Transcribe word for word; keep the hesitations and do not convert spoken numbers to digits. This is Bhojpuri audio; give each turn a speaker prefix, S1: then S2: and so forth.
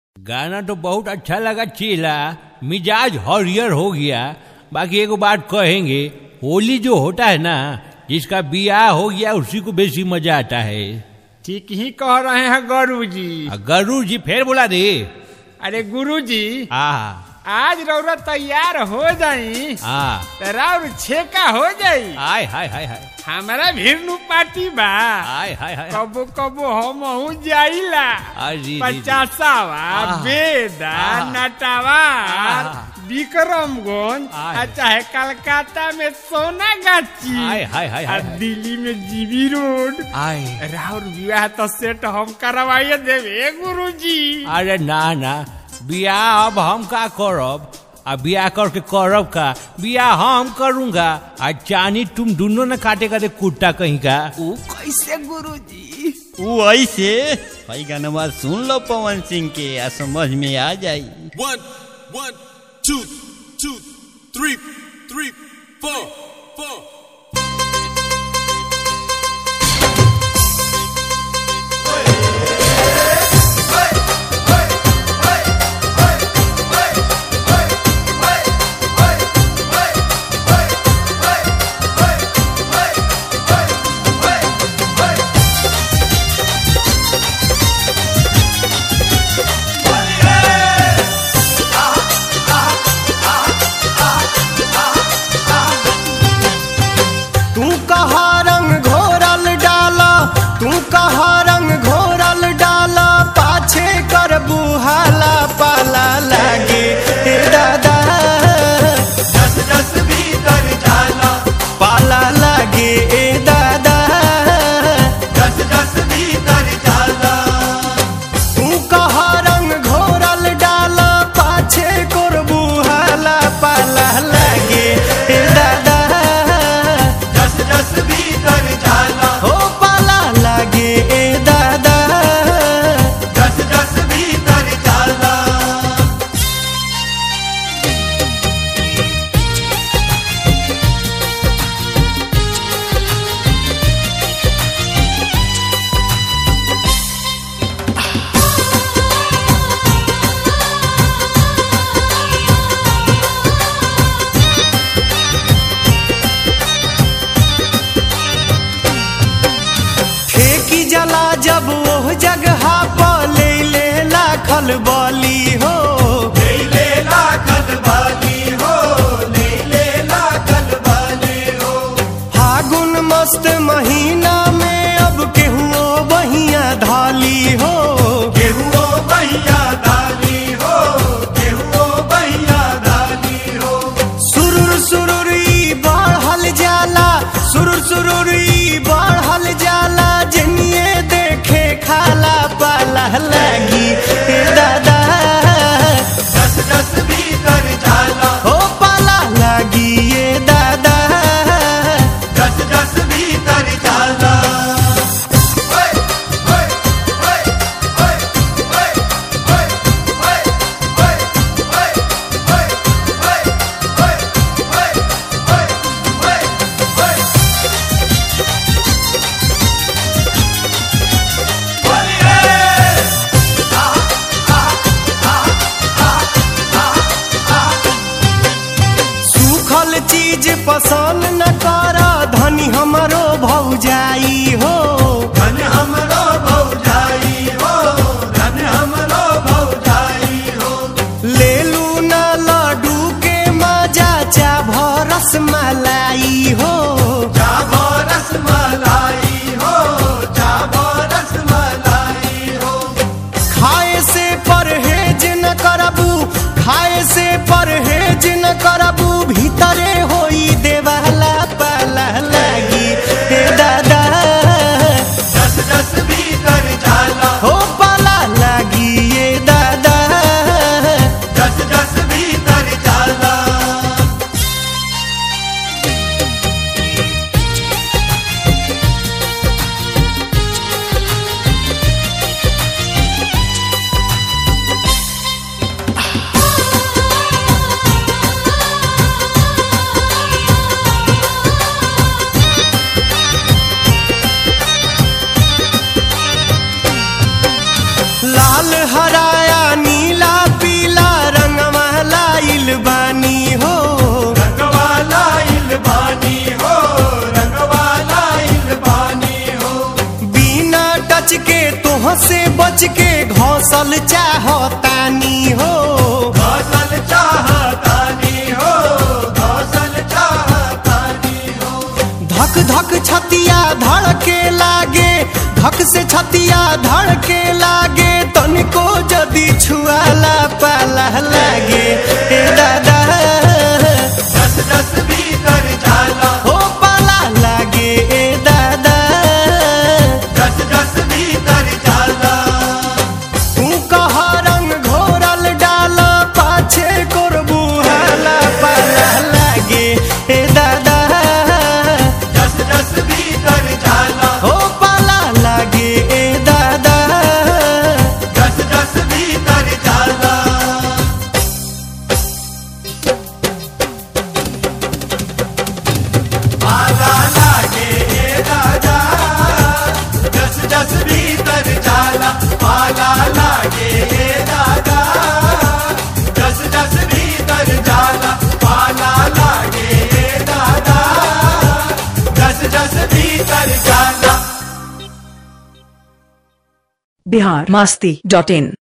S1: गाना तो बहुत अच्छा लगा चेला, मिजाज हरियर हो गया। बाकी एक बात कहेंगे, होली जो होता है ना, जिसका बियाह हो गया उसी को बेसी मजा आता है।
S2: ठीक ही कह रहे हैं गुरु जी।
S1: गुरु जी फिर बोला दे।
S2: अरे गुरु जी,
S1: हाँ
S2: आज रौरा तैयार हो जाई,
S1: हाँ
S2: राउर छेका हो जाई।
S1: हाय हाय हाय हाय
S2: हमारा भीड़नु पार्टी बा।
S1: हाय हाय हाय
S2: कबो कबो हम हूँ जाइला। पचासावा बेदा नटावार विक्रमगंज, चाहे कलकत्ता में सोना गाची,
S1: हाय हाय हाय हाय
S2: दिल्ली में जीबी रोड। राउर विवाह तो सेट हम करवाइए देवे गुरु जी।
S1: अरे ना ना, बियाह अब हम का करब, अब बियाह करके करब का, बियाह हम करूंगा। आज चानी तुम दोनों न काटे का कुत्ता कहीं का।
S2: वो कैसे गुरुजी?
S3: वो ऐसे भाई गाना सुन लो पवन सिंह के, आ समझ में आ जाई।
S4: One one two two three three four four.
S5: बुहाला पाला लागे हे दादा, दस दस भीतर जाला पाला लागे ए दादा, दस दस भीतर जाला। तू कहा रंग घोरल डाला, पाछे कोर बुहाला पाला लागे हे दादा, दस दस भीतर जाला हो पाला लागे ए दादा, दस दस भीतर जाला। ठेकी जला जब वो जगह पर ले ले लाखल बाली हो, ले ले लाखल बाली हो, ले ले लाखल बाली हो। फागुन मस्त महीना में अब केहुओ बहिया धाली हो, केहुओ बहिया धाली हो, केहुओ बहिया धाली हो। सुरुर सुरुरी बढ़ल जाला, सुरुर सुरुरी बढ़ल जाला, जनिए देखे खाला पाला लागी हे दादा, दस दस भीतर जाला हो पाला लागी ये दादा, दस दस भीतर जाला। चीज पसंद न करा, धनी हमरो भौजाई हो, धन हमरो भौजाई हो, धन हमरो भौजाई हो। ले लू न लड्डू के मजा, चा भरस मलाई हो, चा भरस मलाई हो, चा भरस मलाई हो। खाए से परहेज न करबू, खाए से परहेज न करबू, भीतरे होई देवाला पाला लागी हे दादा, दस दस भीतर जाला हो पाला लागी ये दादा, दस दस भीतर जाला। लाल हराया नी मुंह से बच के घौसल चाहतानी हो, घौसल चाहतानी हो, घौसल चाहतानी हो। धक धक छतिया धड़के लागे, धक से छतिया धड़के लागे, तनिको जदी छुआला पाला लागे ए दादा, दस दस भीतर जाला हो पाला लागे ए दादा, दस दस भीतर जाला। तू कहा रंग घोरल डाला, पाछे कोरबू हाला पाला लागे ए दादा, दस दस भीतर जाला हो पाला लागे ए दादा, दस दस भीतर जाला। पाला लागे ए दादा, दस दस भीतर जाला, पाला लागे ए दादा, दस दस भीतर जाला, पाला लागे ए दादा, दस दस भीतर जाला।
S6: बिहार मस्ती डॉट इन।